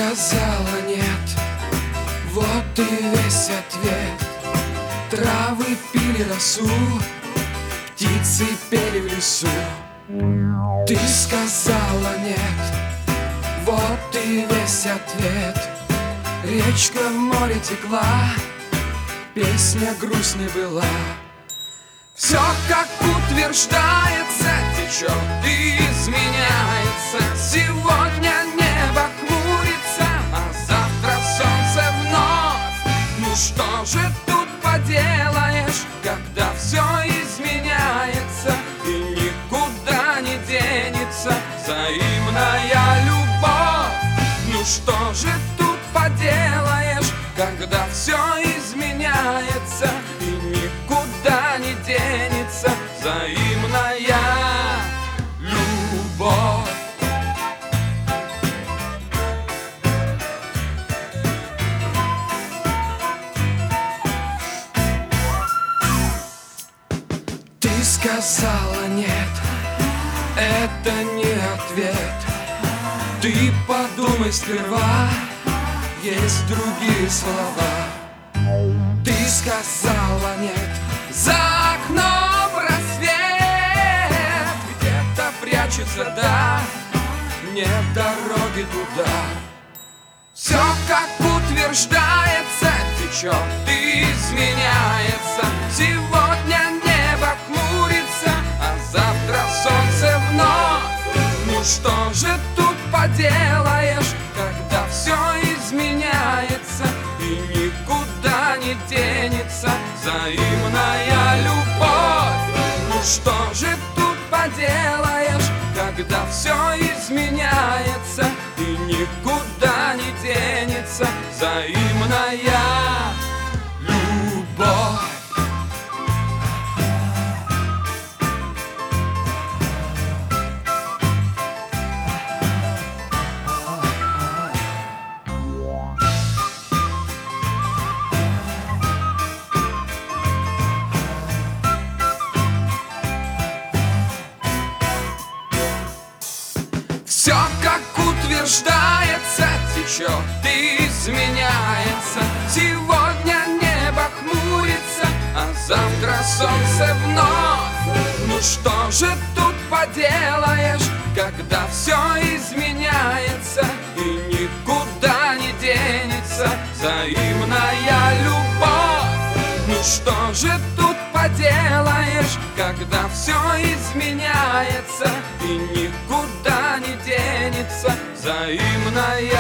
сказала нет, вот и весь ответ. Травы пили росу, птицы пели в лесу. Ты сказала нет, вот и весь ответ. Речка в море текла, песня грустной была. Все, как утверждается, течет и изменяется. Сегодня небо хмурится, а завтра солнце вновь. Ну что же тут поделаешь, когда все изменяется и никуда не денется взаимная любовь? Ну что же тут поделаешь, когда все изменяется и никуда не денется взаимная любовь? Ты сказала нет, это не ответ. Ты подумай сперва, есть другие слова. Ты сказала нет, за окном рассвет, где-то прячется, да, нет дороги туда. Все, как утверждается, течет и изменяется. Сегодня небо хмурится, а завтра солнце вновь. Ну что же тут поделаешь, когда все изменяется и никуда не денется взаимная любовь? Ну что же тут поделаешь, когда все изменяется и никуда не денется взаимная любовь? Все, как утверждается, течет и изменяется. Сегодня небо хмурится, а завтра солнце вновь. Ну что же тут поделаешь, когда все изменяется и никуда не денется взаимная любовь? Ну что же тут поделаешь, когда все изменяется и никуда не денется взаимная